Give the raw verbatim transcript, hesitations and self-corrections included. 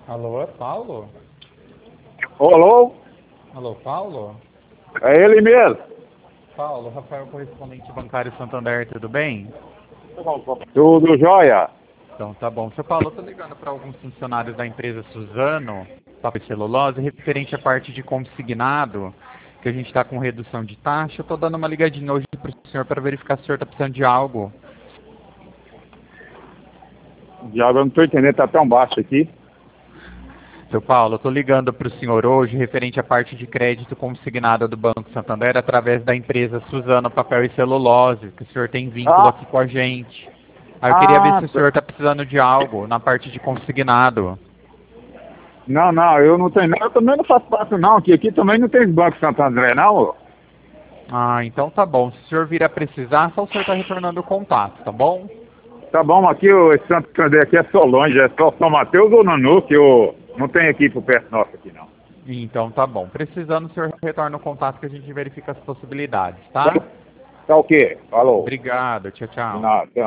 Alô, é Paulo? Alô? Alô, Paulo? É ele mesmo? Paulo, Rafael, correspondente bancário Santander, tudo bem? Tudo jóia? Então tá bom. Seu Paulo, eu tô ligando para alguns funcionários da empresa Suzano, Papel e Celulose, referente à parte de consignado, que a gente está com redução de taxa. Eu tô dando uma ligadinha hoje pro senhor para verificar se o senhor tá precisando de algo. Diabo, eu não estou entendendo, tá tão baixo aqui. Seu Paulo, eu tô ligando para o senhor hoje referente à parte de crédito consignado do Banco Santander através da empresa Suzano Papel e Celulose, que o senhor tem vínculo Ah, aqui com a gente. Aí eu queria ver ah, se o tá. senhor está precisando de algo na parte de consignado. Não, não, eu não tenho, não, eu também não faço parte não, que aqui também não tem Banco Santo André não, ô. Ah, então tá bom. Se o senhor vir a precisar, só o senhor está retornando o contato, tá bom? Tá bom, aqui o esse Santo André aqui é só longe, é só São Mateus ou Nanu, que eu não tem aqui por perto nosso aqui não. Então tá bom. Precisando, o senhor retorna o contato que a gente verifica as possibilidades, Tá, tá? tá o quê? Falou. Obrigado. Tchau, De tchau. nada.